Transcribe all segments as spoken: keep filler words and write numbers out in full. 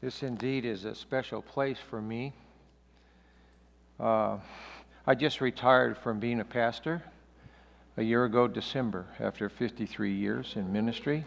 This indeed is a special place for me. Uh, I just retired from being a pastor a year ago, December, after fifty-three years in ministry.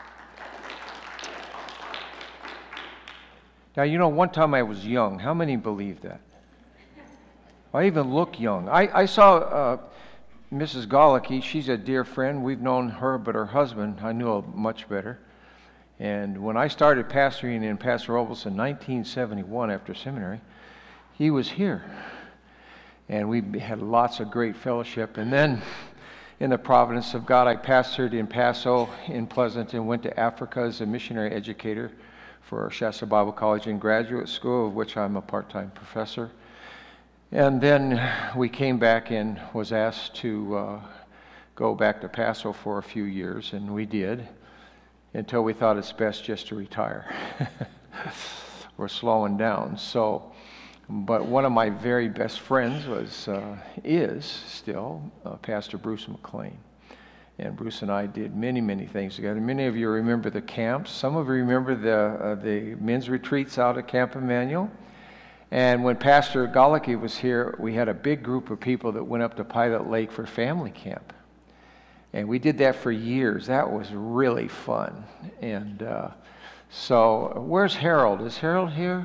Now, you know, one time I was young. How many believe that? I even look young. I, I saw uh, Missus Golicky. She's a dear friend. We've known her, but her husband I knew much better. And when I started pastoring in Paso Robles in nineteen seventy-one after seminary, he was here. And we had lots of great fellowship. And then, in the providence of God, I pastored in Paso, in Pleasant, and went to Africa as a missionary educator for Shasta Bible College and Graduate School, of which I'm a part-time professor. And then we came back and was asked to uh, go back to Paso for a few years, and we did, until we thought it's best just to retire. We're slowing down. So, but one of my very best friends was, uh, is still uh, Pastor Bruce McLean. And Bruce and I did many, many things together. Many of you remember the camps. Some of you remember the uh, the men's retreats out at Camp Emmanuel. And when Pastor Golicky was here, we had a big group of people that went up to Pilot Lake for family camp. And we did that for years. That was really fun. And uh, so, where's Harold? Is Harold here?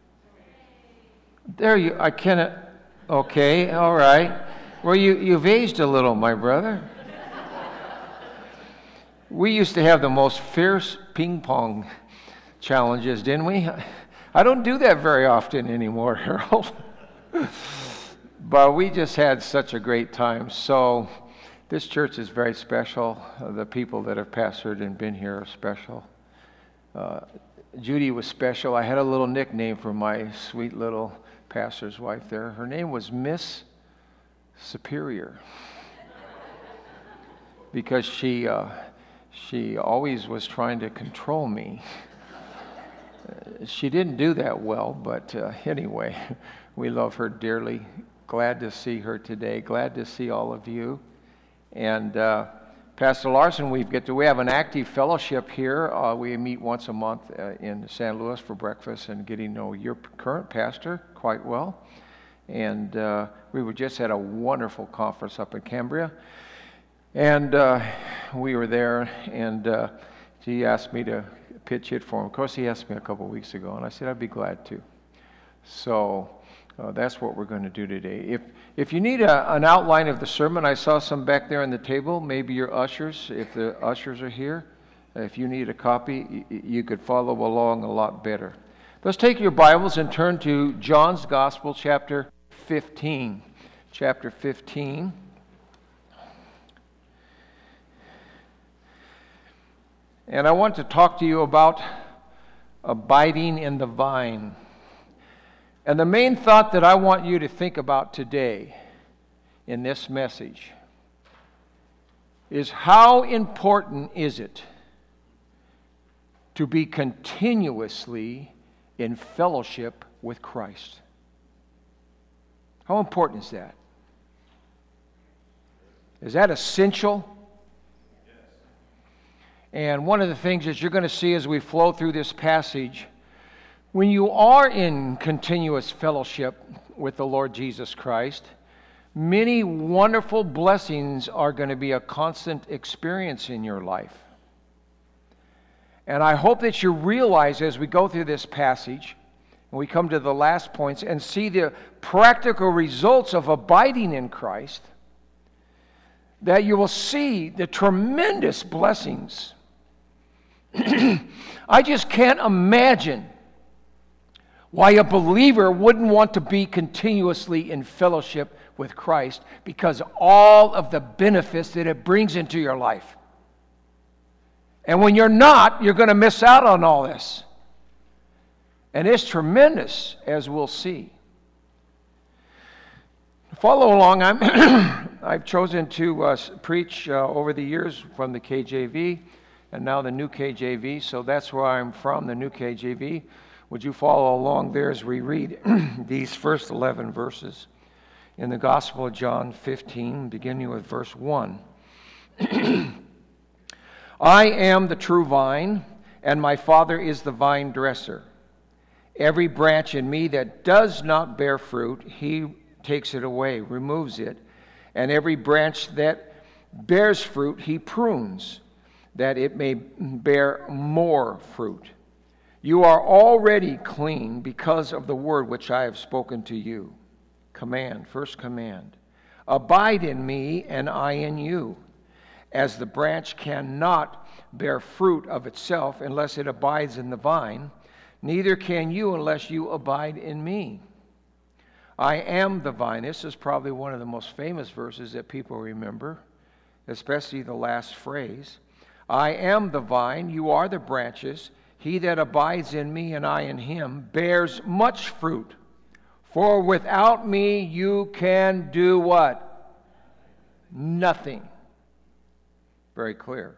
There you, I cannot, okay, all right. Well, you, you've aged a little, my brother. We used to have the most fierce ping pong challenges, didn't we? I don't do that very often anymore, Harold. But we just had such a great time. So, this church is very special. Uh, the people that have pastored and been here are special. Uh, Judy was special. I had a little nickname for my sweet little pastor's wife there. Her name was Miss Superior. Because she, uh, she always was trying to control me. Uh, she didn't do that well, but uh, anyway, we love her dearly. Glad to see her today. Glad to see all of you. And uh, Pastor Larson, we get to we have an active fellowship here. Uh, we meet once a month uh, in San Luis for breakfast and getting to know your current pastor quite well. And uh, we were just at a wonderful conference up in Cambria, and uh, we were there. And uh, he asked me to pitch it for him. Of course, he asked me a couple weeks ago, and I said I'd be glad to. So. Uh, that's what we're going to do today. If if you need a, an outline of the sermon, I saw some back there on the table. Maybe your ushers, if the ushers are here. If you need a copy, y- you could follow along a lot better. Let's take your Bibles and turn to John's Gospel, chapter fifteen. Chapter fifteen. And I want to talk to you about abiding in the vine. And the main thought that I want you to think about today in this message is how important is it to be continuously in fellowship with Christ? How important is that? Is that essential? And one of the things that you're going to see as we flow through this passage, when you are in continuous fellowship with the Lord Jesus Christ, many wonderful blessings are going to be a constant experience in your life. And I hope that you realize as we go through this passage, and we come to the last points, and see the practical results of abiding in Christ, that you will see the tremendous blessings. I just can't imagine why a believer wouldn't want to be continuously in fellowship with Christ, because all of the benefits that it brings into your life. And when you're not, you're going to miss out on all this. And it's tremendous, as we'll see. Follow along. I'm I've chosen to uh, preach uh, over the years from the K J V and now the New K J V, so that's where I'm from, the New K J V. Would you follow along there as we read these first eleven verses in the Gospel of John fifteen, beginning with verse one. I am the true vine, and my Father is the vine dresser. Every branch in me that does not bear fruit, he takes it away, removes it. And every branch that bears fruit, he prunes, that it may bear more fruit. You are already clean because of the word which I have spoken to you. Command, first command. Abide in me, and I in you. As the branch cannot bear fruit of itself unless it abides in the vine, neither can you unless you abide in me. I am the vine. This is probably one of the most famous verses that people remember, especially the last phrase. I am the vine, you are the branches. He that abides in me and I in him bears much fruit. For without me you can do what? Nothing. Very clear.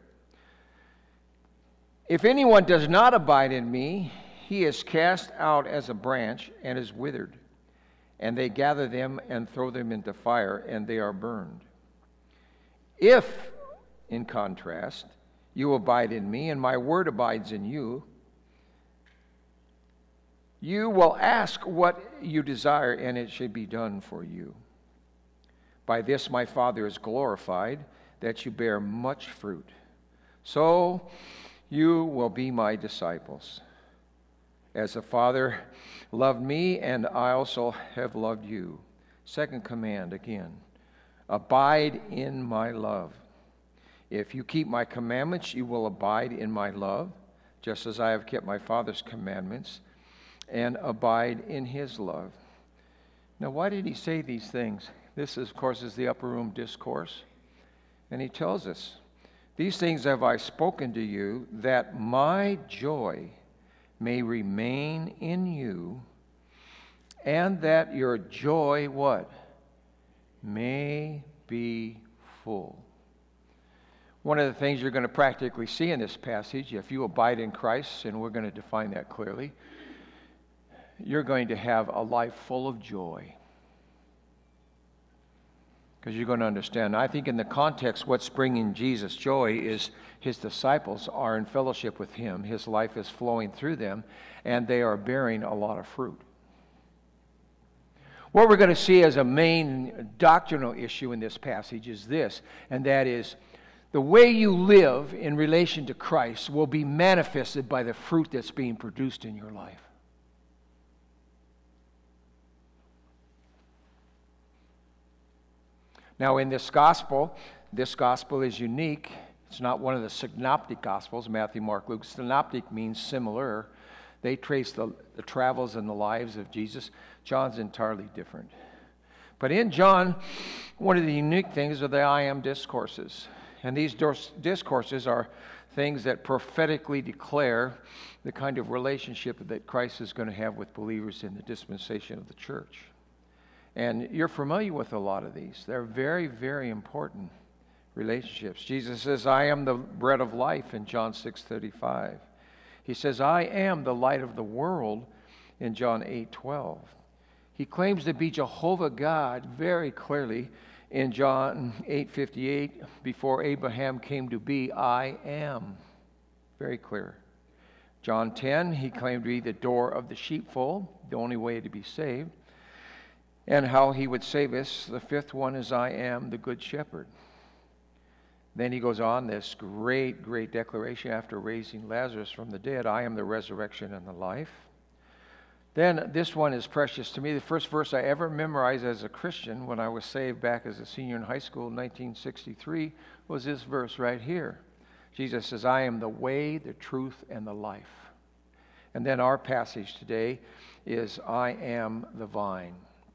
If anyone does not abide in me, he is cast out as a branch and is withered. And they gather them and throw them into fire, and they are burned. If, in contrast, you abide in me, and my word abides in you, you will ask what you desire, and it shall be done for you. By this my Father is glorified, that you bear much fruit. So you will be my disciples. As the Father loved me, and I also have loved you. Second command again. Abide in my love. If you keep my commandments, you will abide in my love, just as I have kept my Father's commandments, and abide in his love. Now, why did he say these things? This, of course, is the upper room discourse. And he tells us, these things have I spoken to you, that my joy may remain in you, and that your joy, what? May be full. One of the things you're going to practically see in this passage, if you abide in Christ, and we're going to define that clearly, you're going to have a life full of joy. Because you're going to understand. I think in the context, what's bringing Jesus joy is his disciples are in fellowship with him. His life is flowing through them, and they are bearing a lot of fruit. What we're going to see as a main doctrinal issue in this passage is this, and that is the way you live in relation to Christ will be manifested by the fruit that's being produced in your life. Now, in this gospel, this gospel is unique. It's not one of the synoptic gospels, Matthew, Mark, Luke. Synoptic means similar. They trace the, the travels and the lives of Jesus. John's entirely different. But in John, one of the unique things are the I am discourses. And these discourses are things that prophetically declare the kind of relationship that Christ is going to have with believers in the dispensation of the church. And you're familiar with a lot of these. They're very, very important relationships. Jesus says, I am the bread of life in John six thirty-five. He says, I am the light of the world in John eight twelve. He claims to be Jehovah God very clearly in John eight fifty-eight. Before Abraham came to be, I am. Very clear. John ten, he claimed to be the door of the sheepfold, the only way to be saved. And how he would save us. The fifth one is, I am the good shepherd. Then he goes on this great, great declaration after raising Lazarus from the dead. I am the resurrection and the life. Then this one is precious to me. The first verse I ever memorized as a Christian when I was saved back as a senior in high school in nineteen sixty-three was this verse right here. Jesus says, I am the way, the truth, and the life. And then our passage today is, I am the vine.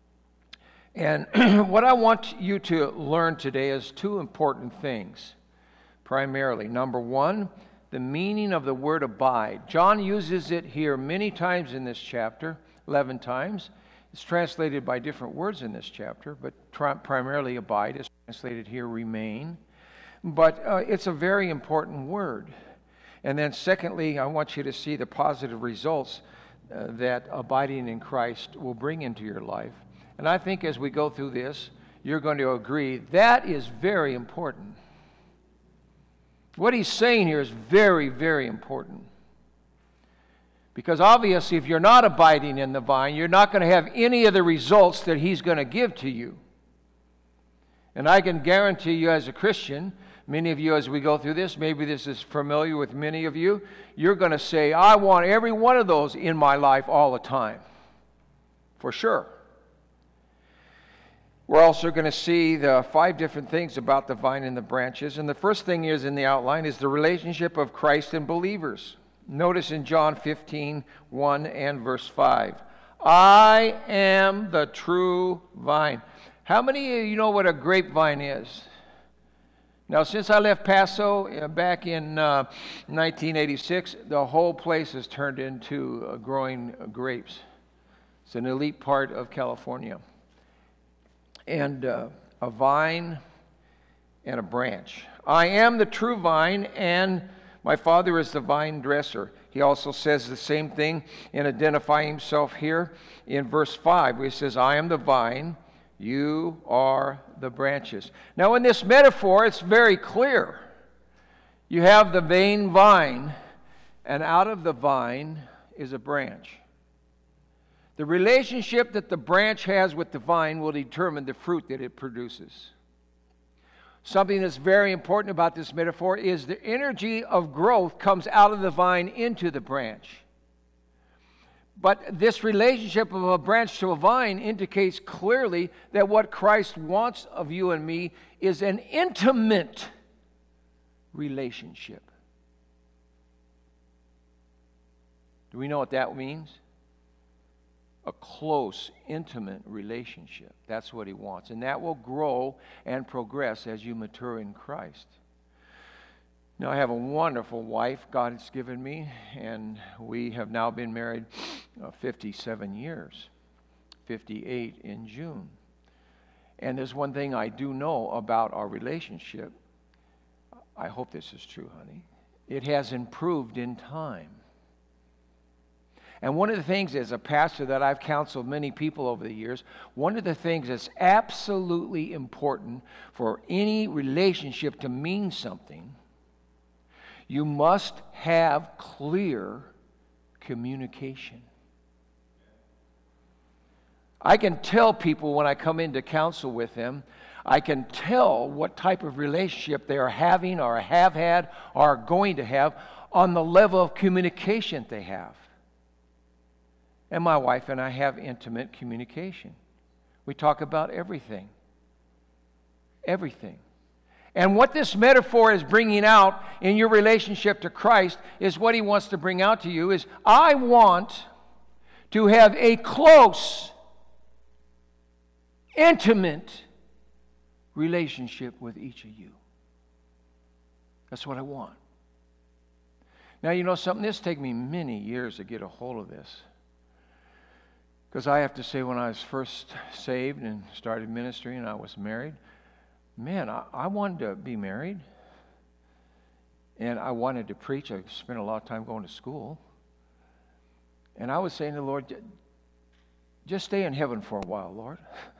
And what I want you to learn today is two important things, primarily. Number one, the meaning of the word abide. John uses it here many times in this chapter, eleven times. It's translated by different words in this chapter, but tri- primarily abide is translated here remain. But uh, it's a very important word. And then secondly, I want you to see the positive results uh, that abiding in Christ will bring into your life. And I think as we go through this, you're going to agree that is very important. What he's saying here is very, very important. Because obviously, if you're not abiding in the vine, you're not going to have any of the results that He's going to give to you. And I can guarantee you as a Christian, many of you as we go through this, maybe this is familiar with many of you, you're going to say, I want every one of those in my life all the time. For sure. We're also going to see the five different things about the vine and the branches. And the first thing is in the outline is the relationship of Christ and believers. Notice in John fifteen, one and verse five. I am the true vine. How many of you know what a grapevine is? Now, since I left Paso uh, back in uh, nineteen eighty-six, the whole place has turned into uh, growing uh, grapes. It's an elite part of California. And uh, a vine and a branch. I am the true vine, and my Father is the vine dresser. He also says the same thing in identifying himself here in verse five, where he says, I am the vine, you are the branches. Now, in this metaphor, it's very clear. You have the main vine, and out of the vine is a branch. The relationship that the branch has with the vine will determine the fruit that it produces. Something that's very important about this metaphor is the energy of growth comes out of the vine into the branch. But this relationship of a branch to a vine indicates clearly that what Christ wants of you and me is an intimate relationship. Do we know what that means? A close, intimate relationship. That's what He wants. And that will grow and progress as you mature in Christ. Now, I have a wonderful wife God has given me, and we have now been married uh, fifty-seven years, fifty-eight in June. And there's one thing I do know about our relationship. I hope this is true, honey. It has improved in time. And one of the things as a pastor that I've counseled many people over the years, one of the things that's absolutely important for any relationship to mean something, you must have clear communication. I can tell people when I come in to counsel with them, I can tell what type of relationship they are having or have had or are going to have on the level of communication they have. And my wife and I have intimate communication. We talk about everything. Everything. And what this metaphor is bringing out in your relationship to Christ is what He wants to bring out to you is, I want to have a close, intimate relationship with each of you. That's what I want. Now, you know something? This took me many years to get a hold of this. Because I have to say, when I was first saved and started ministry and I was married, man, I, I wanted to be married. And I wanted to preach. I spent a lot of time going to school. And I was saying to the Lord, just stay in heaven for a while, Lord.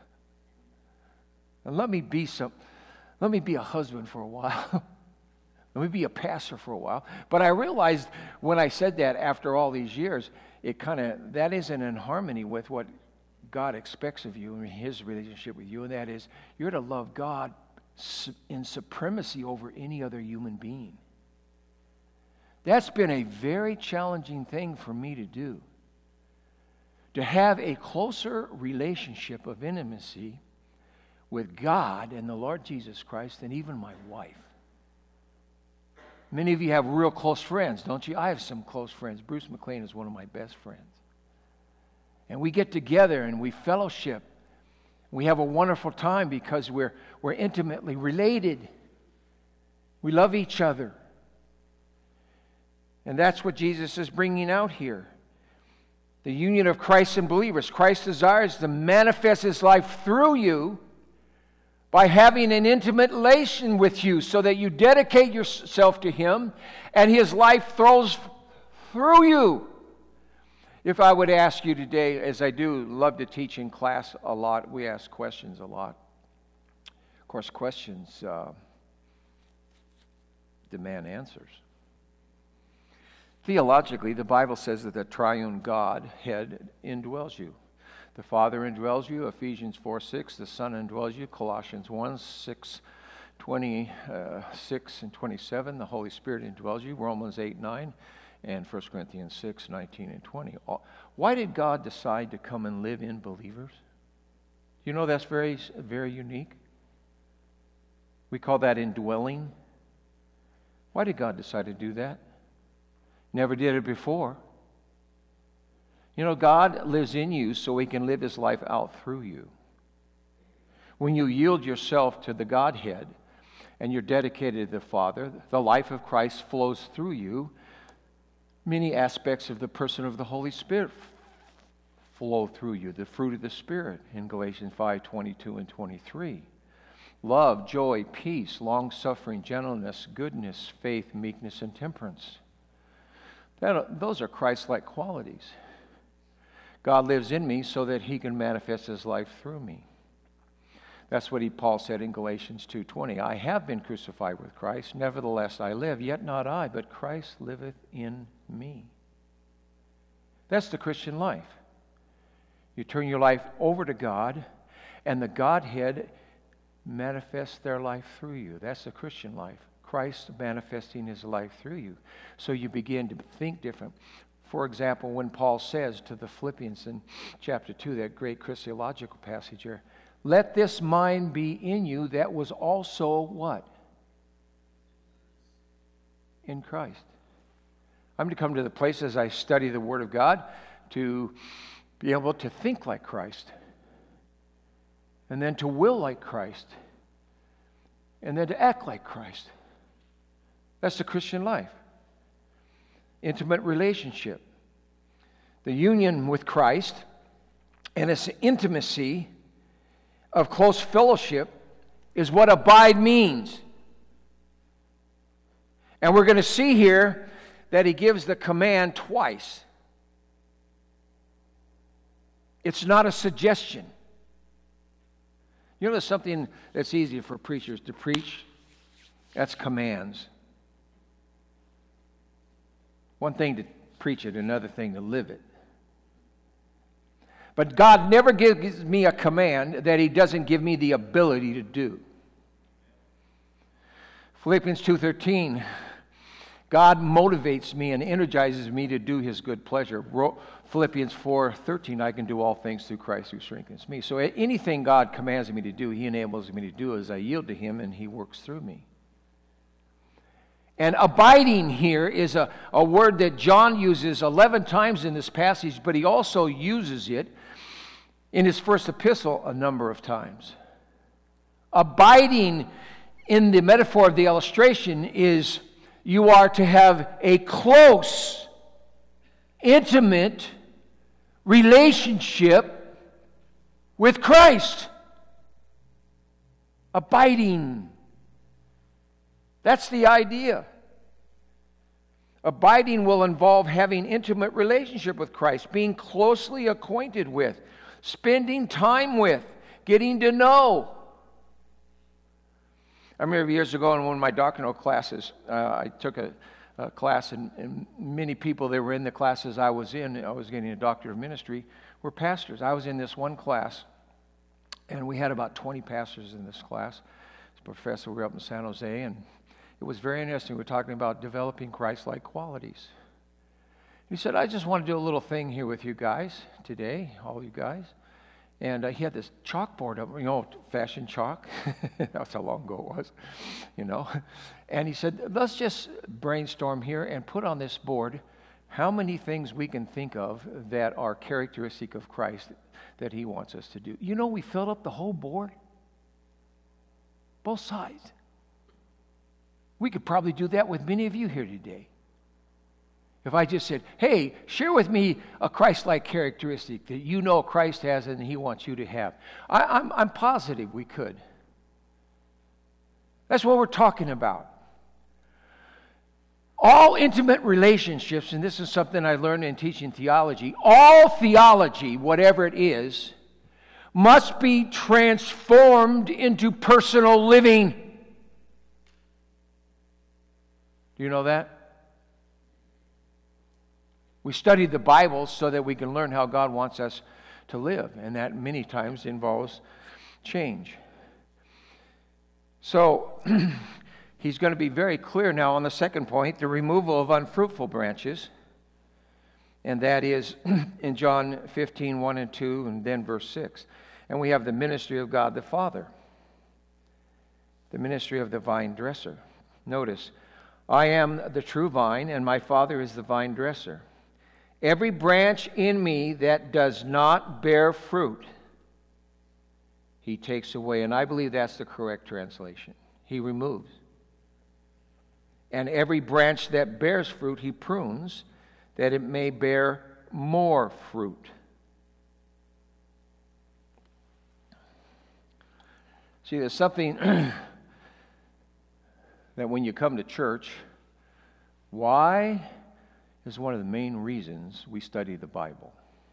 And let me be some, let me be a husband for a while. Let me be a pastor for a while. But I realized when I said that after all these years, it kind of, that isn't in harmony with what God expects of you and His relationship with you, and that is you're to love God in supremacy over any other human being. That's been a very challenging thing for me to do. To have a closer relationship of intimacy with God and the Lord Jesus Christ than even my wife. Many of you have real close friends, don't you? I have some close friends. Bruce McLean is one of my best friends. And we get together and we fellowship. We have a wonderful time because we're, we're intimately related. We love each other. And that's what Jesus is bringing out here. The union of Christ and believers. Christ desires to manifest His life through you by having an intimate relation with you so that you dedicate yourself to Him and His life flows through you. If I would ask you today, as I do love to teach in class a lot, we ask questions a lot. Of course, questions uh, demand answers. Theologically, the Bible says that the triune Godhead indwells you. The Father indwells you, Ephesians four six. The Son indwells you, Colossians one six, twenty-six and twenty-seven. The Holy Spirit indwells you, Romans eight nine, and First Corinthians six nineteen and twenty. Why did God decide to come and live in believers? You know that's very, very unique. We call that indwelling. Why did God decide to do that? Never did it before. You know, God lives in you so He can live His life out through you. When you yield yourself to the Godhead and you're dedicated to the Father, the life of Christ flows through you. Many aspects of the person of the Holy Spirit flow through you. The fruit of the Spirit in Galatians five twenty-two and twenty-three. Love, joy, peace, long-suffering, gentleness, goodness, faith, meekness, and temperance. That, those are Christ-like qualities. God lives in me so that He can manifest His life through me. That's what he, Paul said in Galatians two twenty. I have been crucified with Christ, nevertheless I live, yet not I, but Christ liveth in me. That's the Christian life. You turn your life over to God, and the Godhead manifests their life through you. That's the Christian life. Christ manifesting His life through you. So you begin to think different. For example, when Paul says to the Philippians in chapter two, that great Christological passage here, let this mind be in you that was also what? In Christ. I'm to come to the place as I study the Word of God to be able to think like Christ, and then to will like Christ, and then to act like Christ. That's the Christian life. Intimate relationship. The union with Christ and its intimacy of close fellowship is what abide means. And we're going to see here that he gives the command twice. It's not a suggestion. You know, there's something that's easy for preachers to preach. That's commands. One thing to preach it, another thing to live it. But God never gives me a command that He doesn't give me the ability to do. Philippians two thirteen, God motivates me and energizes me to do His good pleasure. Philippians four thirteen, I can do all things through Christ who strengthens me. So anything God commands me to do, He enables me to do as I yield to Him and He works through me. And abiding here is a, a word that John uses eleven times in this passage, but he also uses it in his first epistle a number of times. Abiding in the metaphor of the illustration is you are to have a close, intimate relationship with Christ. Abiding. That's the idea. Abiding will involve having intimate relationship with Christ, being closely acquainted with, spending time with, getting to know. I remember years ago in one of my doctrinal classes, uh, I took a, a class, and, and many people that were in the classes I was in, I was getting a doctor of ministry, were pastors. I was in this one class, and we had about twenty pastors in this class. This professor, we were up in San Jose, and it was very interesting. We were talking about developing Christ-like qualities. He said, I just want to do a little thing here with you guys today, all you guys. And uh, he had this chalkboard up, you know, fashion chalk. That's how long ago it was, you know. And he said, let's just brainstorm here and put on this board how many things we can think of that are characteristic of Christ that He wants us to do. You know, we filled up the whole board. Both sides. We could probably do that with many of you here today. If I just said, hey, share with me a Christ-like characteristic that you know Christ has and He wants you to have. I, I'm, I'm positive we could. That's what we're talking about. All intimate relationships, and this is something I learned in teaching theology, all theology, whatever it is, must be transformed into personal living. Do you know that? We study the Bible so that we can learn how God wants us to live, and that many times involves change. So, he's going to be very clear now on the second point, the removal of unfruitful branches, and that is in John fifteen, one and two, and then verse six. And we have the ministry of God the Father, the ministry of the vine dresser. Notice, I am the true vine, and my Father is the vine dresser. Every branch in me that does not bear fruit, he takes away. And I believe that's the correct translation. He removes. And every branch that bears fruit, he prunes, that it may bear more fruit. See, there's something that when you come to church, why is one of the main reasons we study the Bible.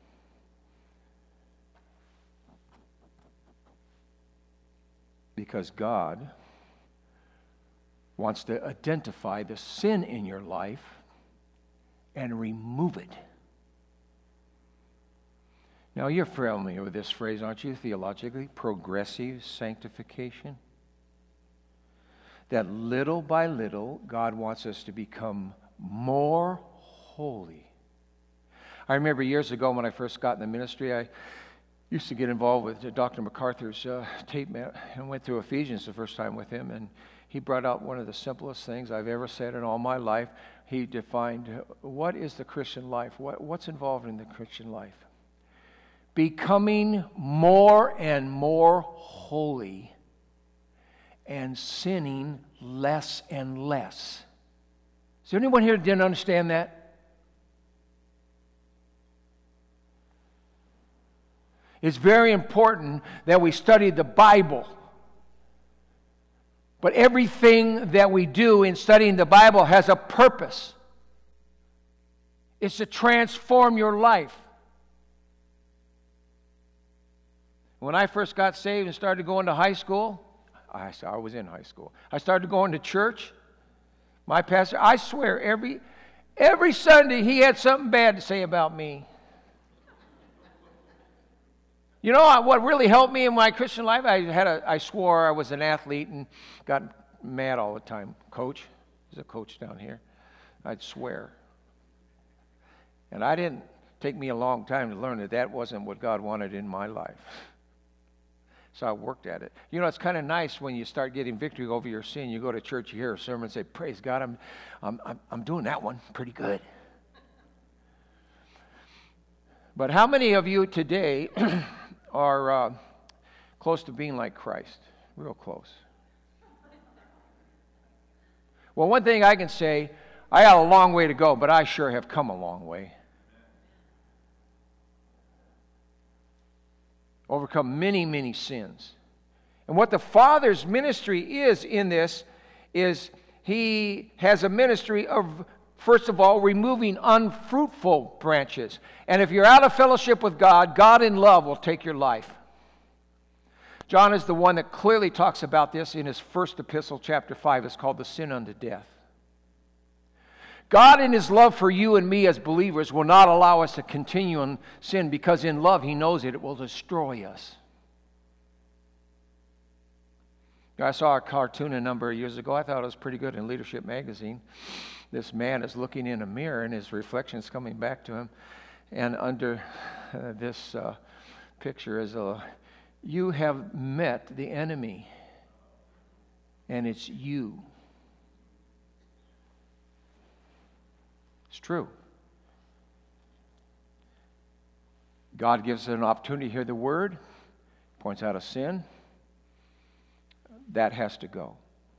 Because God wants to identify the sin in your life and remove it. Now, you're familiar with this phrase, aren't you, theologically? Progressive sanctification. That little by little, God wants us to become more holy. I remember years ago when I first got in the ministry, I used to get involved with Doctor MacArthur's uh, tape man, and went through Ephesians the first time with him, and he brought out one of the simplest things I've ever said in all my life. He defined, what is the Christian life? What, what's involved in the Christian life? Becoming more and more holy and sinning less and less. Is there anyone here that didn't understand that? It's very important that we study the Bible. But everything that we do in studying the Bible has a purpose. It's to transform your life. When I first got saved and started going to high school, I, I was in high school. I started going to church. My pastor, I swear, every every Sunday he had something bad to say about me. You know what really helped me in my Christian life? I had a, I swore I was an athlete and got mad all the time. Coach, there's a coach down here. I'd swear. And I didn't take me a long time to learn that that wasn't what God wanted in my life. So I worked at it. You know, it's kind of nice when you start getting victory over your sin. You go to church, you hear a sermon and say, praise God, I'm, I'm, I'm, I'm doing that one pretty good. But how many of you today are uh, close to being like Christ? Real close. Well, one thing I can say, I got a long way to go, but I sure have come a long way. Overcome many, many sins. And what the Father's ministry is in this is He has a ministry of, first of all, removing unfruitful branches. And if you're out of fellowship with God, God in love will take your life. John is the one that clearly talks about this in his first epistle, chapter five. It's called the sin unto death. God in His love for you and me as believers will not allow us to continue in sin because in love He knows it, it will destroy us. I saw a cartoon a number of years ago. I thought it was pretty good in Leadership magazine. This man is looking in a mirror and his reflection is coming back to him. And under uh, this uh, picture is a, you have met the enemy and it's you. It's true. God gives us an opportunity to hear the word, points out a sin. That has to go.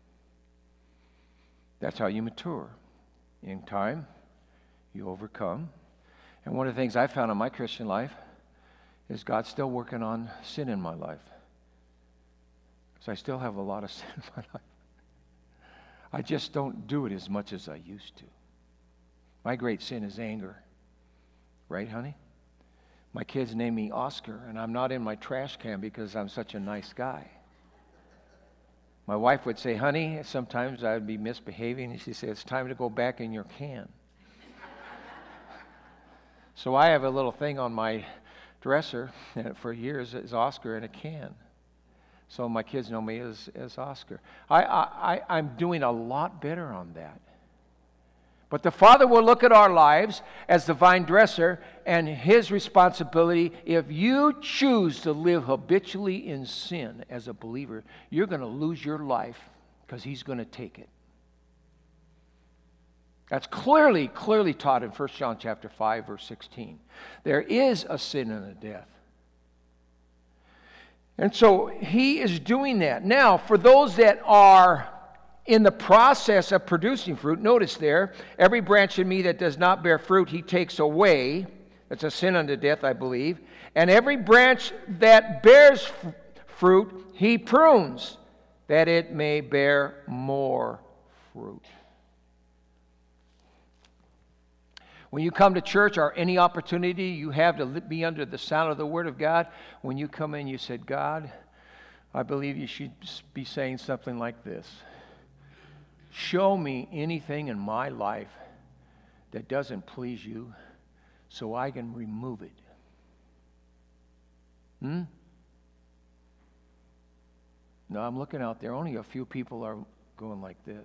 That's how you mature. In time, you overcome. And one of the things I found in my Christian life is God's still working on sin in my life. So I still have a lot of sin in my life. I just don't do it as much as I used to. My great sin is anger. Right, honey? My kids name me Oscar, and I'm not in my trash can because I'm such a nice guy. My wife would say, honey, sometimes I would be misbehaving, and she'd say, it's time to go back in your can. So I have a little thing on my dresser for years as Oscar in a can. So my kids know me as, as Oscar. I, I, I'm doing a lot better on that. But the Father will look at our lives as the vine dresser, and His responsibility, if you choose to live habitually in sin as a believer, you're going to lose your life because He's going to take it. That's clearly, clearly taught in First John chapter five, verse sixteen. There is a sin and a death. And so He is doing that. Now, for those that are in the process of producing fruit, notice there, every branch in me that does not bear fruit, He takes away. That's a sin unto death, I believe. And every branch that bears f- fruit, He prunes, that it may bear more fruit. When you come to church, or any opportunity you have to be under the sound of the Word of God, when you come in, you said, God, I believe you should be saying something like this. Show me anything in my life that doesn't please you so I can remove it. Hmm? No, I'm looking out there. Only a few people are going like this.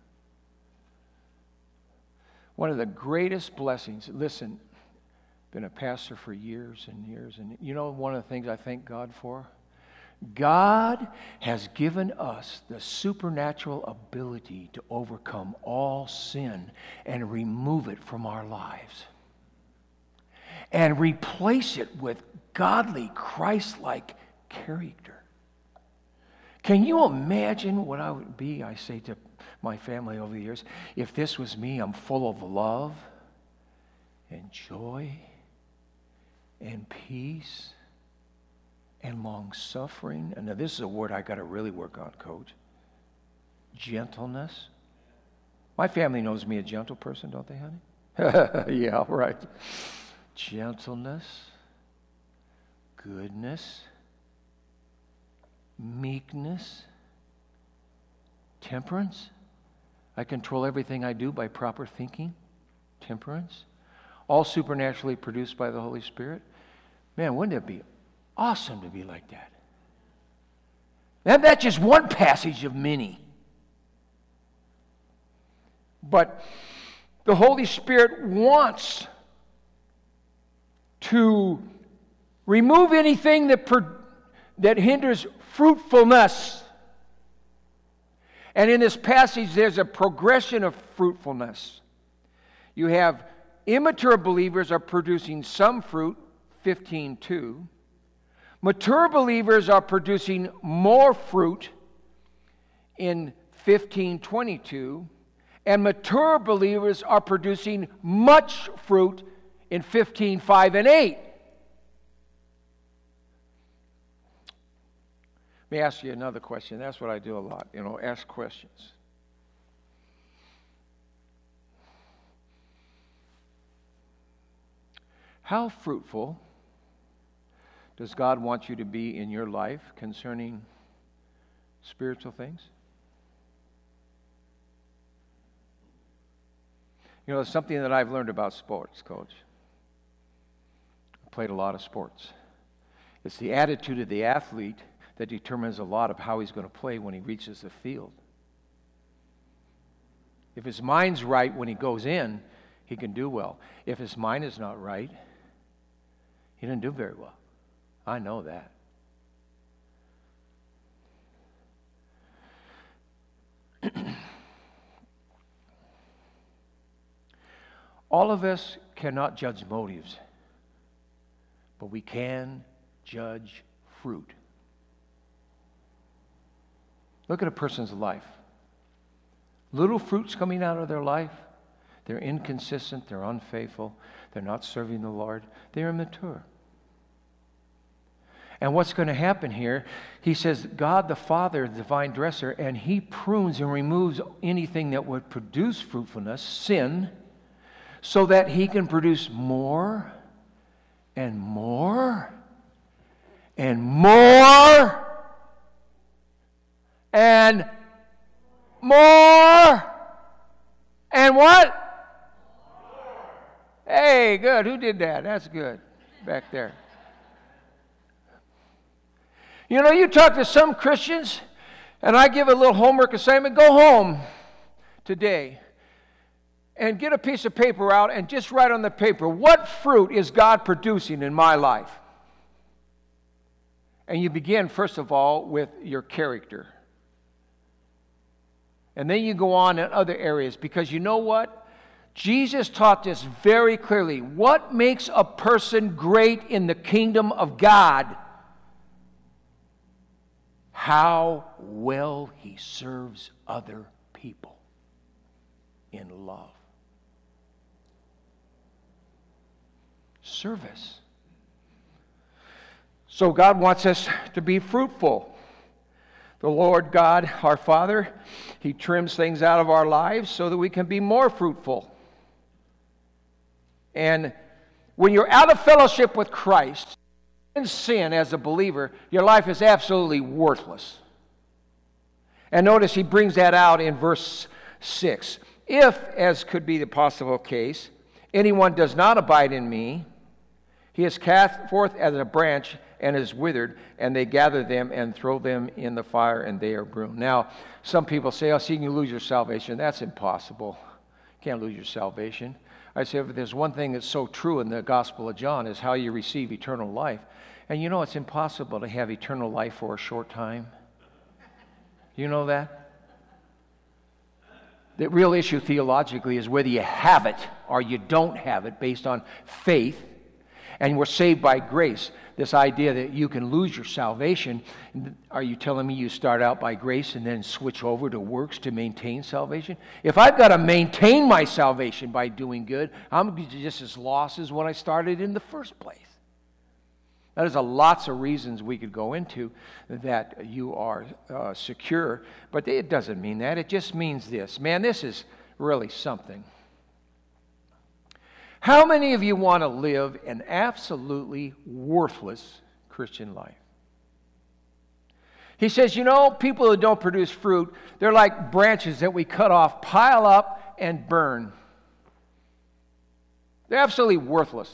One of the greatest blessings, listen, been a pastor for years and years, and you know one of the things I thank God for? God has given us the supernatural ability to overcome all sin and remove it from our lives and replace it with godly, Christ-like character. Can you imagine what I would be, I say to my family over the years, if this was me? I'm full of love and joy and peace and long-suffering. And now this is a word I got to really work on, Coach. Gentleness. My family knows me a gentle person, don't they, honey? Yeah, right. Gentleness, goodness, meekness, temperance. I control everything I do by proper thinking. Temperance. All supernaturally produced by the Holy Spirit. Man, wouldn't it be awesome to be like that? And that's just one passage of many. But the Holy Spirit wants to remove anything that, per, that hinders fruitfulness. And in this passage, there's a progression of fruitfulness. You have immature believers are producing some fruit, fifteen two. Mature believers are producing more fruit in fifteen twenty-two. And mature believers are producing much fruit in fifteen five and eight. Let me ask you another question. That's what I do a lot, you know, ask questions. How fruitful does God want you to be in your life concerning spiritual things? You know, it's something that I've learned about sports, Coach. I played a lot of sports. It's the attitude of the athlete that determines a lot of how he's going to play when he reaches the field. If his mind's right when he goes in, he can do well. If his mind is not right, he didn't do very well. I know that. All of us cannot judge motives, but we can judge fruit. Look at a person's life. Little fruits coming out of their life. They're inconsistent, they're unfaithful, they're not serving the Lord, they're immature. And what's going to happen here, he says, God the Father, the divine dresser, and he prunes and removes anything that would produce fruitfulness, sin, so that he can produce more and more and more and more and what? Hey, Okay, good. Who did that? That's good. Back there. You know, you talk to some Christians, and I give a little homework assignment. Go home today and get a piece of paper out and just write on the paper, what fruit is God producing in my life? And you begin, first of all, with your character. And then you go on in other areas, because you know what? Jesus taught this very clearly. What makes a person great in the kingdom of God? How well he serves other people in love. Service. So God wants us to be fruitful. The Lord God, our Father, He trims things out of our lives so that we can be more fruitful. And when you're out of fellowship with Christ, in sin as a believer, your life is absolutely worthless. And notice He brings that out in verse six. If, as could be the possible case, anyone does not abide in me, he is cast forth as a branch and is withered, and they gather them and throw them in the fire, and they are burned. Now, some people say, oh, so you can lose your salvation. That's impossible. You can't lose your salvation. I say, if there's one thing that's so true in the Gospel of John is how you receive eternal life. And you know it's impossible to have eternal life for a short time. You know that? The real issue theologically is whether you have it or you don't have it based on faith. And we're saved by grace. This idea that you can lose your salvation, are you telling me you start out by grace and then switch over to works to maintain salvation? If I've got to maintain my salvation by doing good, I'm just as lost as when I started in the first place. Now, there's a lots of reasons we could go into that you are uh, secure, but it doesn't mean that. It just means this. Man, this is really something. How many of you want to live an absolutely worthless Christian life? He says, you know, people who don't produce fruit, they're like branches that we cut off, pile up, and burn. They're absolutely worthless.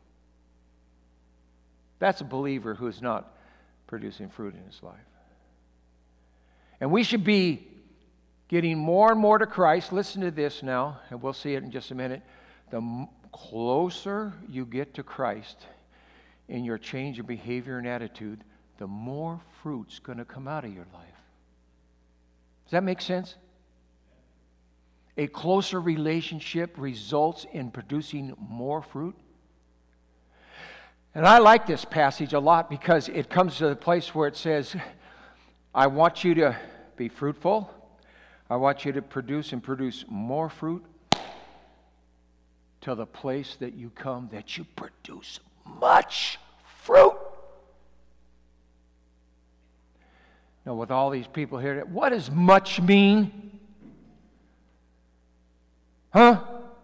That's a believer who is not producing fruit in his life. And we should be getting more and more to Christ. Listen to this now, and we'll see it in just a minute. The closer you get to Christ in your change of behavior and attitude, the more fruit's going to come out of your life. Does that make sense? A closer relationship results in producing more fruit. And I like this passage a lot because it comes to the place where it says, I want you to be fruitful. I want you to produce and produce more fruit. To the place that you come, that you produce much fruit. Now, with all these people here, what does much mean? Huh?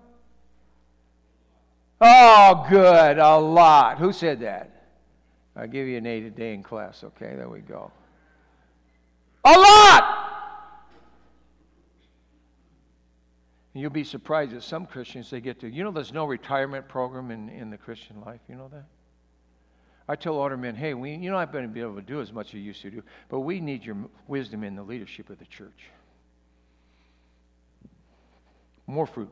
Oh, good, a lot. Who said that? I'll give you an A today in class. Okay, there we go. A lot! And you'll be surprised at some Christians they get to. You know there's no retirement program in, in the Christian life. You know that? I tell older men, hey, we, you're not going to be able to do as much as you used to do, but we need your wisdom in the leadership of the church. More fruit.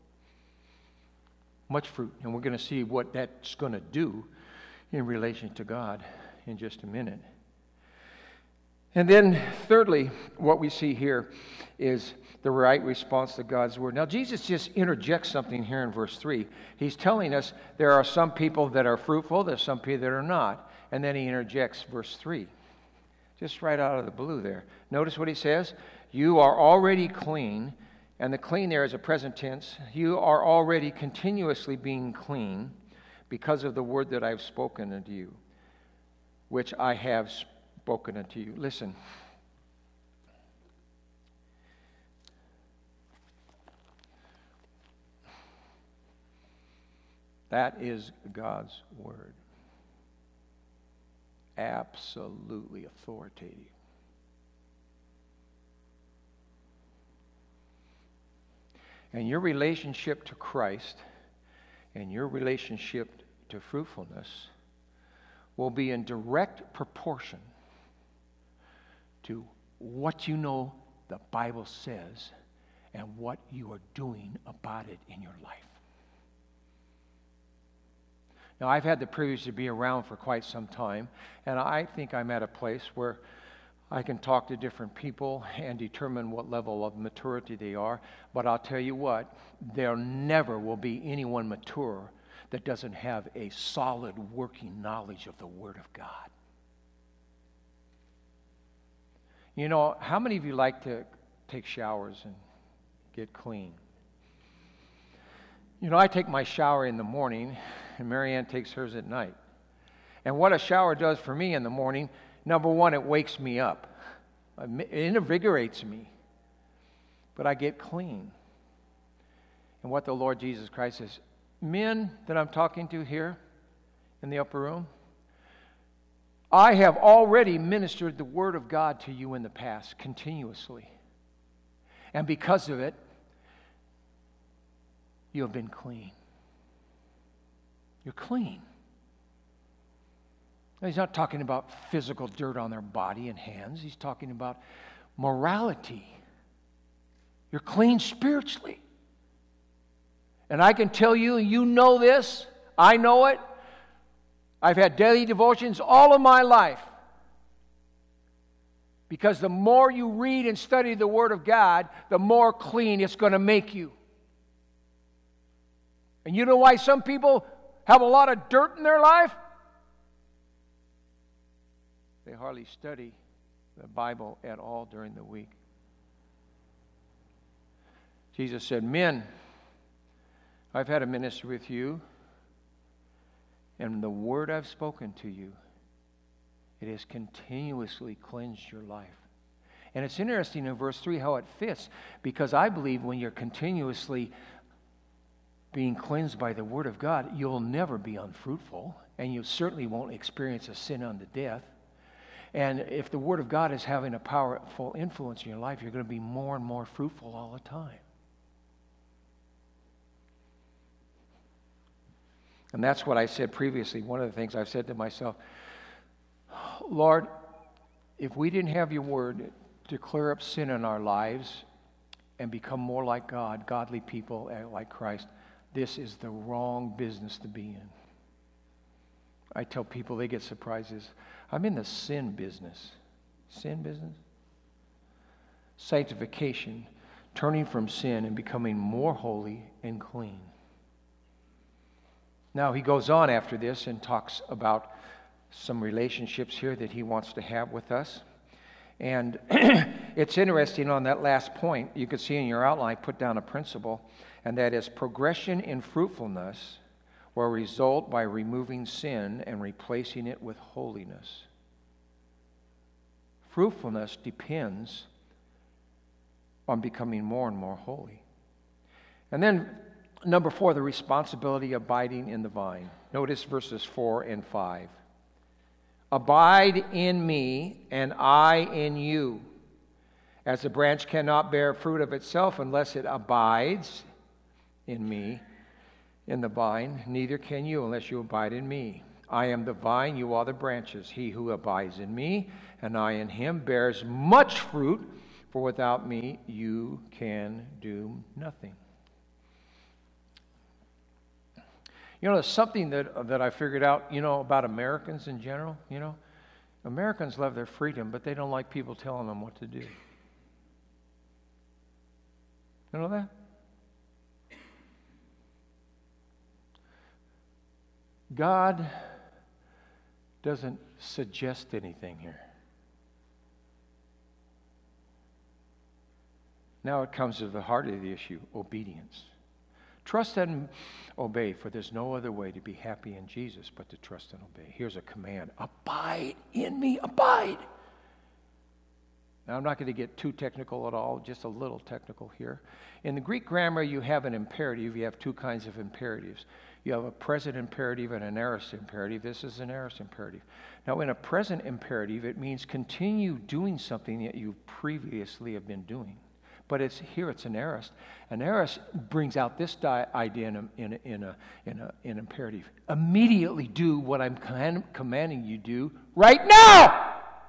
Much fruit. And we're going to see what that's going to do in relation to God in just a minute. And then, thirdly, what we see here is the right response to God's word. Now, Jesus just interjects something here in verse three. He's telling us there are some people that are fruitful, there's some people that are not. And then he interjects verse three. Just right out of the blue there. Notice what he says. You are already clean, and the clean there is a present tense. You are already continuously being clean because of the word that I've spoken unto you, which I have spoken. spoken unto you. Listen. That is God's word. Absolutely authoritative. And your relationship to Christ and your relationship to fruitfulness will be in direct proportion to what you know the Bible says and what you are doing about it in your life. Now, I've had the privilege to be around for quite some time, and I think I'm at a place where I can talk to different people and determine what level of maturity they are. But I'll tell you what, there never will be anyone mature that doesn't have a solid working knowledge of the Word of God. You know, how many of you like to take showers and get clean? You know, I take my shower in the morning, and Marianne takes hers at night. And what a shower does for me in the morning, number one, it wakes me up. It invigorates me. But I get clean. And what the Lord Jesus Christ says, men that I'm talking to here in the upper room, I have already ministered the Word of God to you in the past continuously. And because of it, you have been clean. You're clean. He's not talking about physical dirt on their body and hands. He's talking about morality. You're clean spiritually. And I can tell you, you know this. I know it. I've had daily devotions all of my life. Because the more you read and study the Word of God, the more clean it's going to make you. And you know why some people have a lot of dirt in their life? They hardly study the Bible at all during the week. Jesus said, men, I've had a ministry with you, and the word I've spoken to you, it has continuously cleansed your life. And it's interesting in verse three how it fits, because I believe when you're continuously being cleansed by the Word of God, you'll never be unfruitful, and you certainly won't experience a sin unto death. And if the Word of God is having a powerful influence in your life, you're going to be more and more fruitful all the time. And that's what I said previously. One of the things I've said to myself, Lord, if we didn't have your Word to clear up sin in our lives and become more like God, godly people like Christ, this is the wrong business to be in. I tell people, they get surprises. I'm in the sin business. Sin business? Sanctification, turning from sin and becoming more holy and clean. Now, he goes on after this and talks about some relationships here that he wants to have with us. And it's interesting on that last point, you can see in your outline, put down a principle, and that is progression in fruitfulness will result by removing sin and replacing it with holiness. Fruitfulness depends on becoming more and more holy. And then, number four, the responsibility of abiding in the vine. Notice verses four and five. Abide in me, and I in you. As the branch cannot bear fruit of itself unless it abides in me, in the vine, neither can you unless you abide in me. I am the vine, you are the branches. He who abides in me, and I in him, bears much fruit, for without me you can do nothing. You know, there's something that that I figured out, you know, about Americans in general, you know. Americans love their freedom, but they don't like people telling them what to do. You know that? God doesn't suggest anything here. Now it comes to the heart of the issue, obedience. Trust and obey, for there's no other way to be happy in Jesus but to trust and obey. Here's a command. Abide in me. Abide. Now, I'm not going to get too technical at all, just a little technical here. In the Greek grammar, you have an imperative. You have two kinds of imperatives. You have a present imperative and an aorist imperative. This is an aorist imperative. Now, in a present imperative, it means continue doing something that you previously have been doing. But it's here it's an aorist. An aorist brings out this di- idea in a, in, a, in, a, in, a, in imperative. Immediately do what I'm command, commanding you do right now.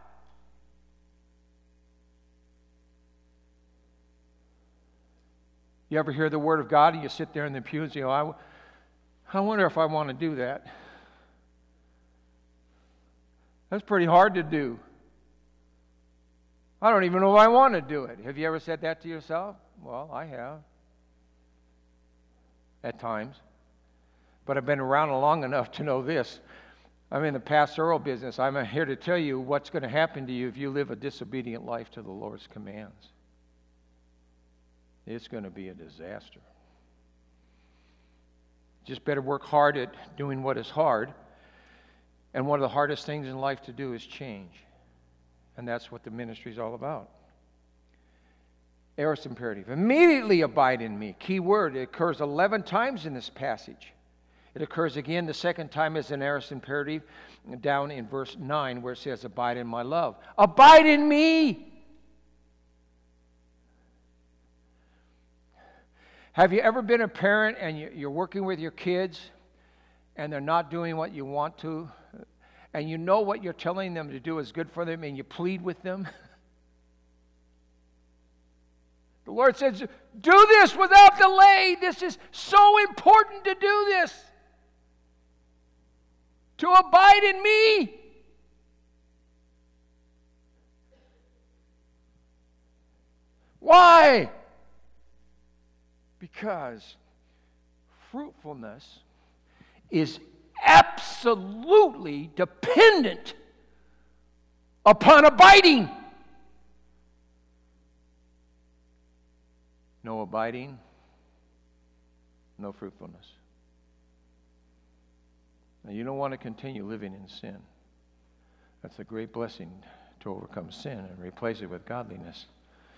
You ever hear the word of God and you sit there in the pew and say, oh, I, I wonder if I want to do that. That's pretty hard to do. I don't even know if I want to do it. Have you ever said that to yourself? Well, I have. At times. But I've been around long enough to know this. I'm in the pastoral business. I'm here to tell you what's going to happen to you if you live a disobedient life to the Lord's commands. It's going to be a disaster. Just better work hard at doing what is hard. And one of the hardest things in life to do is change. And that's what the ministry is all about. Aorist imperative. Immediately abide in me. Key word. It occurs eleven times in this passage. It occurs again the second time as an aorist imperative down in verse nine where it says, abide in my love. Abide in me. Have you ever been a parent and you're working with your kids and they're not doing what you want to, and you know what you're telling them to do is good for them, and you plead with them? The Lord says, do this without delay. This is so important to do this. To abide in me. Why? Because fruitfulness is absolutely dependent upon abiding. No abiding, no fruitfulness. Now, you don't want to continue living in sin. That's a great blessing to overcome sin and replace it with godliness.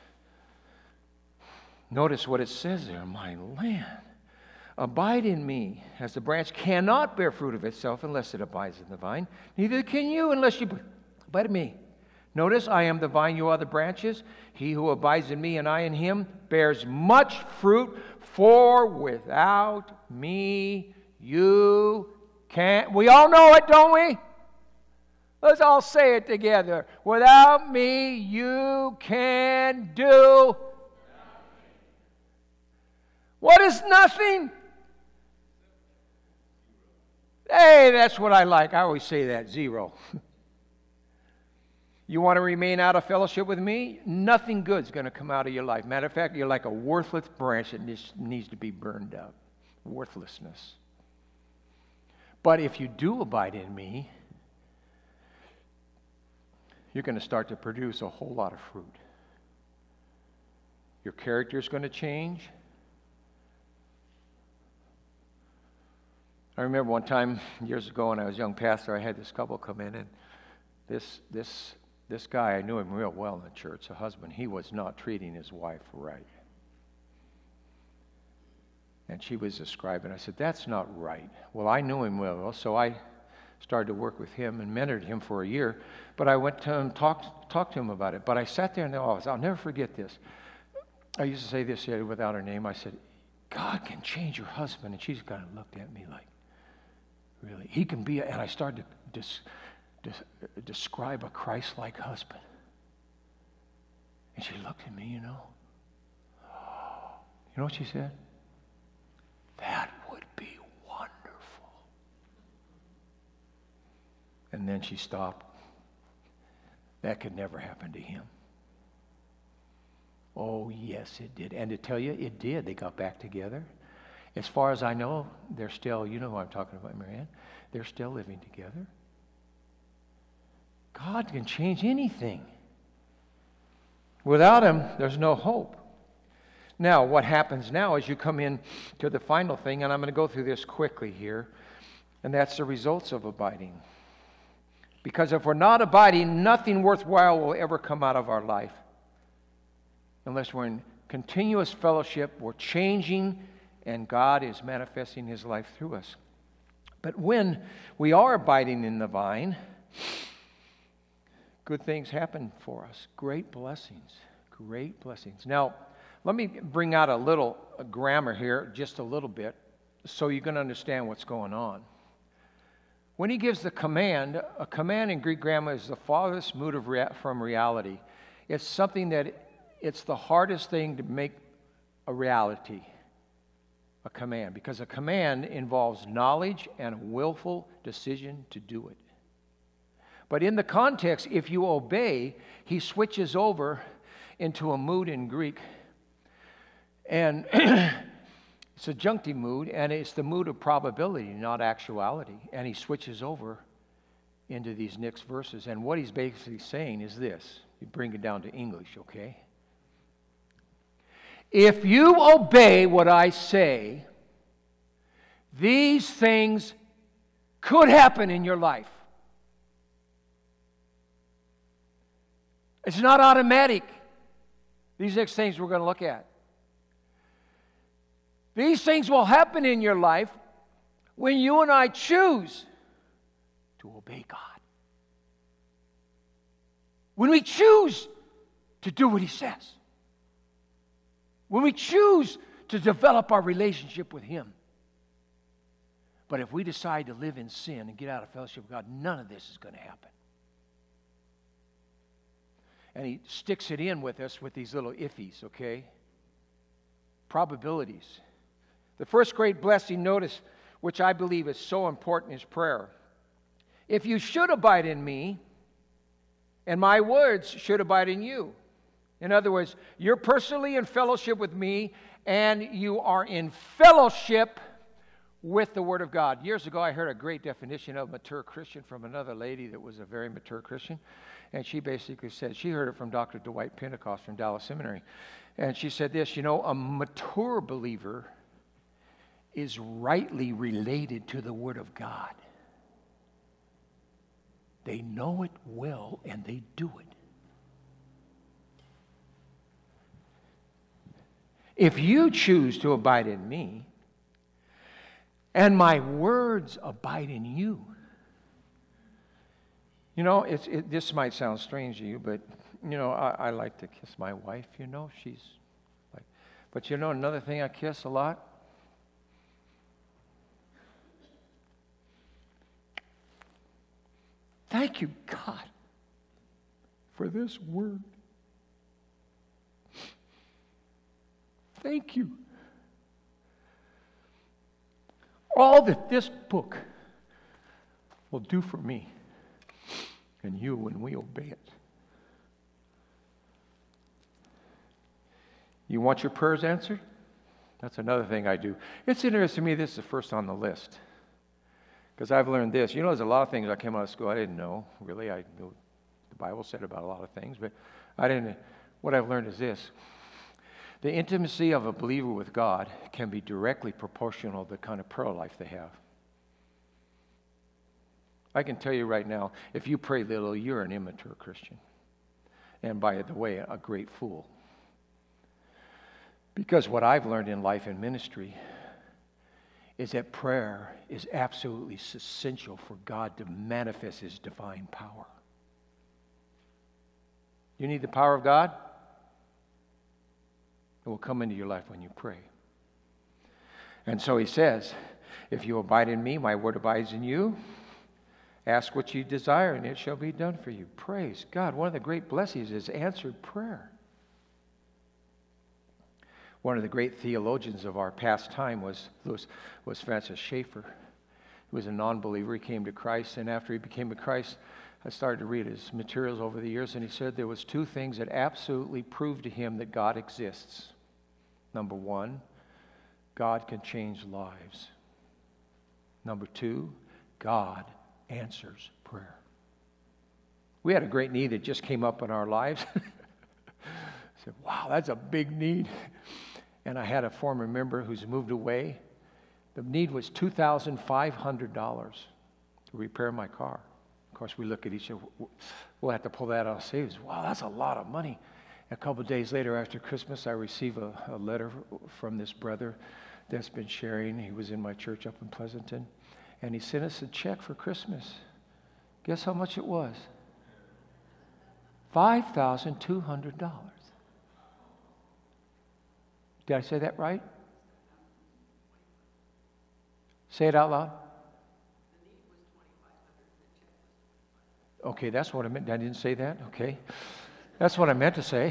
Notice what it says there, my land. Abide in me, as the branch cannot bear fruit of itself unless it abides in the vine. Neither can you unless you abide in me. Notice, I am the vine, you are the branches. He who abides in me and I in him bears much fruit, for without me you can't. We all know it, don't we? Let's all say it together. Without me you can do. What is nothing? Hey, that's what I like. I always say that, zero. You want to remain out of fellowship with me? Nothing good's going to come out of your life. Matter of fact, you're like a worthless branch that needs to be burned up. Worthlessness. But if you do abide in me, you're going to start to produce a whole lot of fruit. Your character is going to change. I remember one time years ago when I was a young pastor, I had this couple come in, and this this this guy, I knew him real well in the church, a husband, he was not treating his wife right. And she was describing, I said, that's not right. Well, I knew him well, so I started to work with him and mentored him for a year. But I went to him, talked, talked to him about it. But I sat there in the office. I'll never forget this. I used to say this without her name. I said, God can change your husband. And she's kind of looked at me like, really? He can be, a, and I started to dis, dis, describe a Christ-like husband. And she looked at me, you know. You know what she said? That would be wonderful. And then she stopped. That could never happen to him. Oh, yes, it did. And to tell you, it did. They got back together. As far as I know, they're still, you know who I'm talking about, Marianne. They're still living together. God can change anything. Without him, there's no hope. Now, what happens now is you come in to the final thing, and I'm going to go through this quickly here, and that's the results of abiding. Because if we're not abiding, nothing worthwhile will ever come out of our life. Unless we're in continuous fellowship, we're changing, and God is manifesting his life through us. But when we are abiding in the vine, good things happen for us. Great blessings. Great blessings. Now, let me bring out a little a grammar here, just a little bit, so you can understand what's going on. When he gives the command, a command in Greek grammar is the farthest move of rea- from reality. It's something that it's the hardest thing to make a reality, a command, because a command involves knowledge and a willful decision to do it. But in the context, if you obey, he switches over into a mood in Greek. And it's a junctive mood, and it's the mood of probability, not actuality. And he switches over into these next verses. And what he's basically saying is this. You bring it down to English, okay? If you obey what I say, these things could happen in your life. It's not automatic. These next things we're going to look at. These things will happen in your life when you and I choose to obey God. When we choose to do what He says. When we choose to develop our relationship with Him. But if we decide to live in sin and get out of fellowship with God, none of this is going to happen. And He sticks it in with us with these little iffies, okay? Probabilities. The first great blessing, notice, which I believe is so important, is prayer. If you should abide in me, and my words should abide in you. In other words, you're personally in fellowship with me, and you are in fellowship with the Word of God. Years ago, I heard a great definition of mature Christian from another lady that was a very mature Christian. And she basically said, she heard it from Doctor Dwight Pentecost from Dallas Seminary. And she said this, you know, a mature believer is rightly related to the Word of God. They know it well and they do it. If you choose to abide in me, and my words abide in you. You know, it's, it, this might sound strange to you, but, you know, I, I like to kiss my wife, you know. She's like, but you know another thing I kiss a lot? Thank you, God, for this word. Thank you. All that this book will do for me and you when we obey it. You want your prayers answered? That's another thing I do. It's interesting to me, this is the first on the list. Because I've learned this. You know, there's a lot of things I came out of school I didn't know. Really, I knew the Bible said about a lot of things, but I didn't. What I've learned is this. The intimacy of a believer with God can be directly proportional to the kind of prayer life they have. I can tell you right now, if you pray little, you're an immature Christian. And by the way, a great fool. Because what I've learned in life and ministry is that prayer is absolutely essential for God to manifest His divine power. You need the power of God? It will come into your life when you pray. And so He says, if you abide in me, my word abides in you. Ask what you desire, and it shall be done for you. Praise God. One of the great blessings is answered prayer. One of the great theologians of our past time was, was, was Francis Schaeffer. He was a non-believer. He came to Christ, and after he became a Christ, I started to read his materials over the years, and he said there was two things that absolutely proved to him that God exists. Number one, God can change lives. Number two, God answers prayer. We had a great need that just came up in our lives. I said, wow, that's a big need. And I had a former member who's moved away. The need was two thousand five hundred dollars to repair my car. Of course, we look at each other, we'll have to pull that out of savings. Wow, that's a lot of money. A couple of days later after Christmas, I received a, a letter from this brother that's been sharing. He was in my church up in Pleasanton. And he sent us a check for Christmas. Guess how much it was? five thousand two hundred dollars. Did I say that right? Say it out loud. Okay, that's what I meant. I didn't say that. Okay. That's what I meant to say.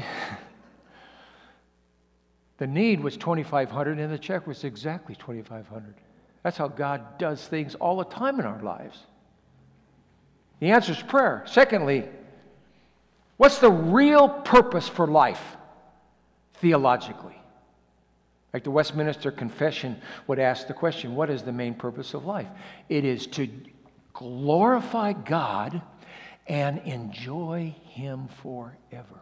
The need was twenty-five hundred dollars and the check was exactly twenty-five hundred dollars. That's how God does things all the time in our lives. The answer is prayer. Secondly, what's the real purpose for life theologically? Like the Westminster Confession would ask the question, what is the main purpose of life? It is to glorify God and enjoy Him forever.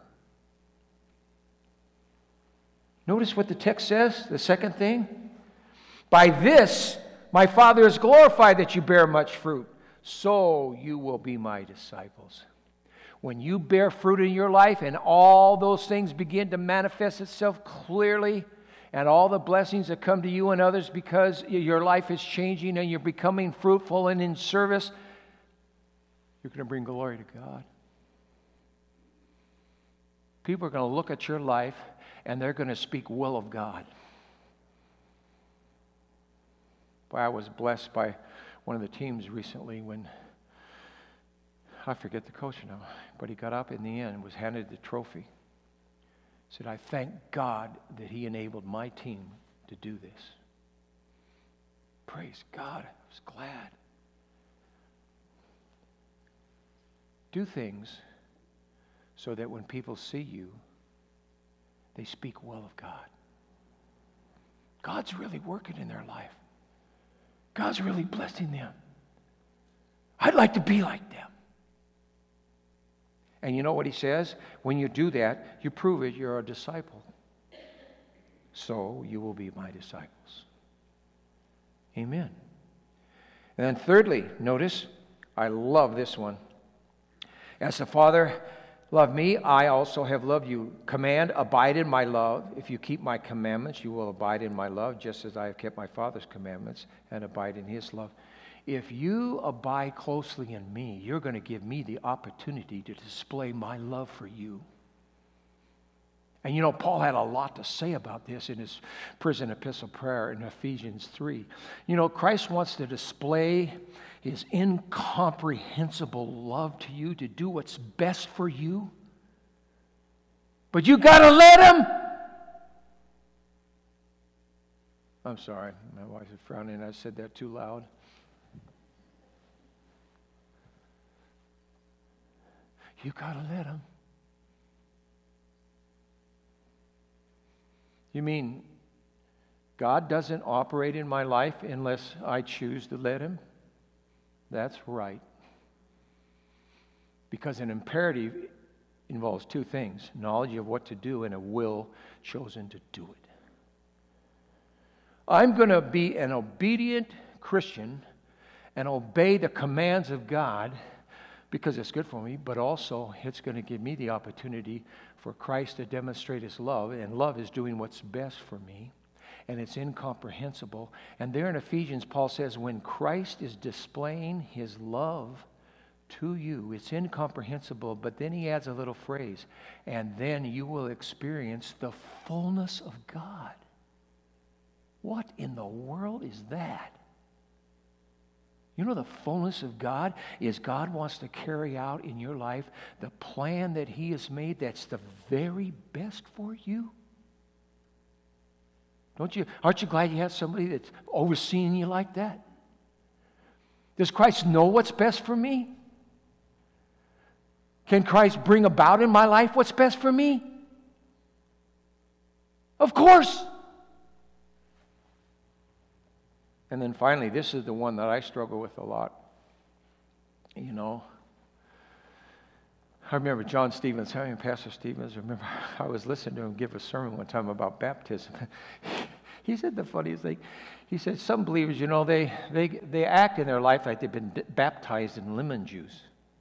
Notice what the text says, the second thing. By this, my Father is glorified that you bear much fruit, so you will be my disciples. When you bear fruit in your life and all those things begin to manifest itself clearly, and all the blessings that come to you and others because your life is changing and you're becoming fruitful and in service, you're going to bring glory to God. People are going to look at your life and they're going to speak will of God. Boy, I was blessed by one of the teams recently when, I forget the coach now, but he got up in the end and was handed the trophy. He said, I thank God that He enabled my team to do this. Praise God, I was glad. Do things so that when people see you, they speak well of God. God's really working in their life. God's really blessing them. I'd like to be like them. And you know what He says? When you do that, you prove it, you're a disciple. So you will be my disciples. Amen. And then thirdly, notice, I love this one. As the Father loved me, I also have loved you. Command, abide in my love. If you keep my commandments, you will abide in my love, just as I have kept my Father's commandments and abide in His love. If you abide closely in me, you're going to give me the opportunity to display my love for you. And you know, Paul had a lot to say about this in his prison epistle prayer in Ephesians three. You know, Christ wants to display His incomprehensible love to you, to do what's best for you. But you got to let Him. I'm sorry, my wife is frowning. I said that too loud. You got to let Him. You mean God doesn't operate in my life unless I choose to let Him? That's right. Because an imperative involves two things: knowledge of what to do and a will chosen to do it. I'm going to be an obedient Christian and obey the commands of God because it's good for me, but also it's going to give me the opportunity for Christ to demonstrate His love, and love is doing what's best for me, and it's incomprehensible. And there in Ephesians, Paul says, when Christ is displaying His love to you, it's incomprehensible, but then he adds a little phrase, and then you will experience the fullness of God. What in the world is that? You know, the fullness of God is God wants to carry out in your life the plan that He has made that's the very best for you. Don't you? Aren't you glad you have somebody that's overseeing you like that? Does Christ know what's best for me? Can Christ bring about in my life what's best for me? Of course. And then finally, this is the one that I struggle with a lot. You know, I remember John Stevens, I mean, Pastor Stevens, I remember I was listening to him give a sermon one time about baptism. He said the funniest thing. He said, some believers, you know, they, they, they act in their life like they've been baptized in lemon juice.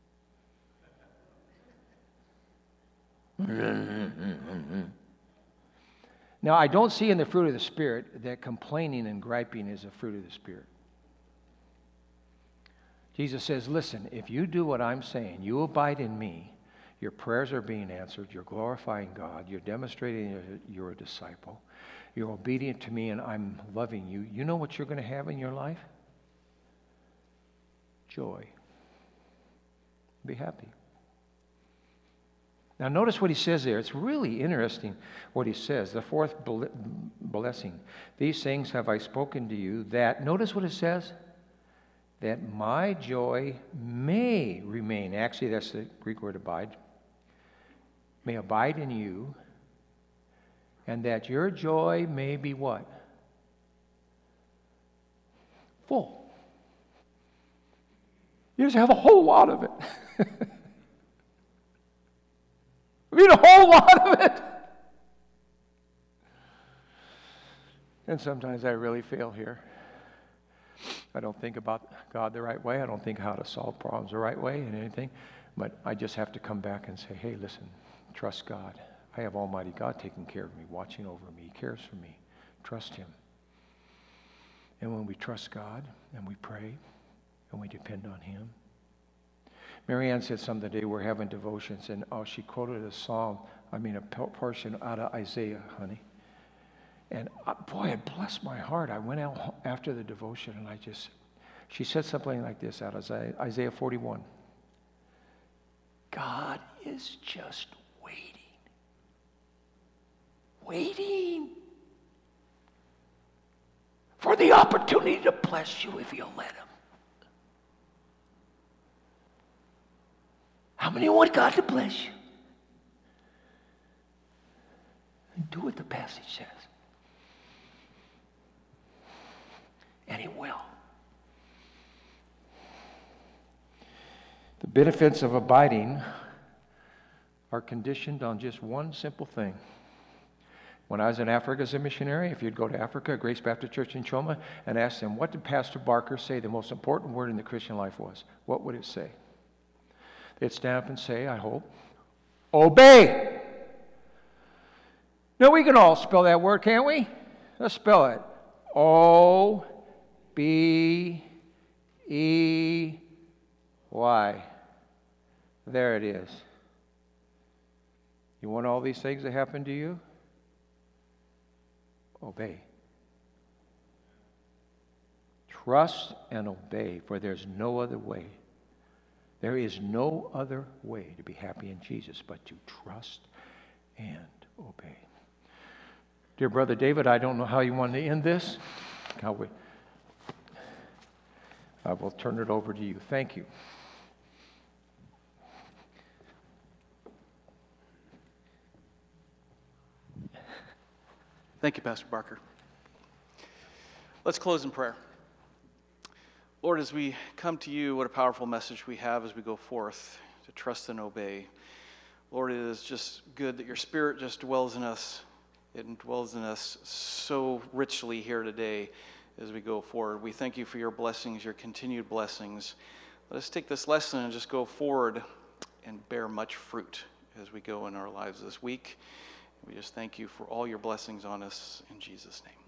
Now, I don't see in the fruit of the Spirit that complaining and griping is a fruit of the Spirit. Jesus says, listen, if you do what I'm saying, you abide in me, your prayers are being answered, you're glorifying God, you're demonstrating you're a disciple, You're obedient to me and I'm loving you. You know what you're going to have in your life? Joy. Be happy. Now notice what he says there. It's really interesting what he says. The fourth blessing. These things have I spoken to you that, notice what it says, that my joy may remain. Actually, that's the Greek word abide. May abide in you, and that your joy may be what? Full. You just have a whole lot of it. I mean, a whole lot of it. And sometimes I really fail here. I don't think about God the right way. I don't think how to solve problems the right way and anything. But I just have to come back and say, hey, listen, trust God. I have Almighty God taking care of me, watching over me. He cares for me. Trust Him. And when we trust God and we pray and we depend on Him. Marianne said something today, we're having devotions, and oh, she quoted a psalm, I mean a portion out of Isaiah, honey. And uh, boy, it blessed my heart. I went out after the devotion and I just, she said something like this out of Isaiah forty-one. God is just waiting. Waiting for the opportunity to bless you if you'll let Him. How many want God to bless you? And do what the passage says. And He will. The benefits of abiding are conditioned on just one simple thing. When I was in Africa as a missionary, if you'd go to Africa, Grace Baptist Church in Choma, and ask them, what did Pastor Barker say the most important word in the Christian life was? What would it say? They'd stand up and say, I hope, obey. Now we can all spell that word, can't we? Let's spell it. O B E Y. There it is. You want all these things to happen to you? Obey. Trust and obey, for there's no other way. There is no other way to be happy in Jesus but to trust and obey. Dear Brother David, I don't know how you want to end this. How we, I will turn it over to you. Thank you. Thank you, Pastor Barker. Let's close in prayer. Lord, as we come to you, what a powerful message we have as we go forth to trust and obey. Lord, it is just good that your Spirit just dwells in us. It dwells in us so richly here today as we go forward. We thank you for your blessings, your continued blessings. Let us take this lesson and just go forward and bear much fruit as we go in our lives this week. We just thank you for all your blessings on us in Jesus' name.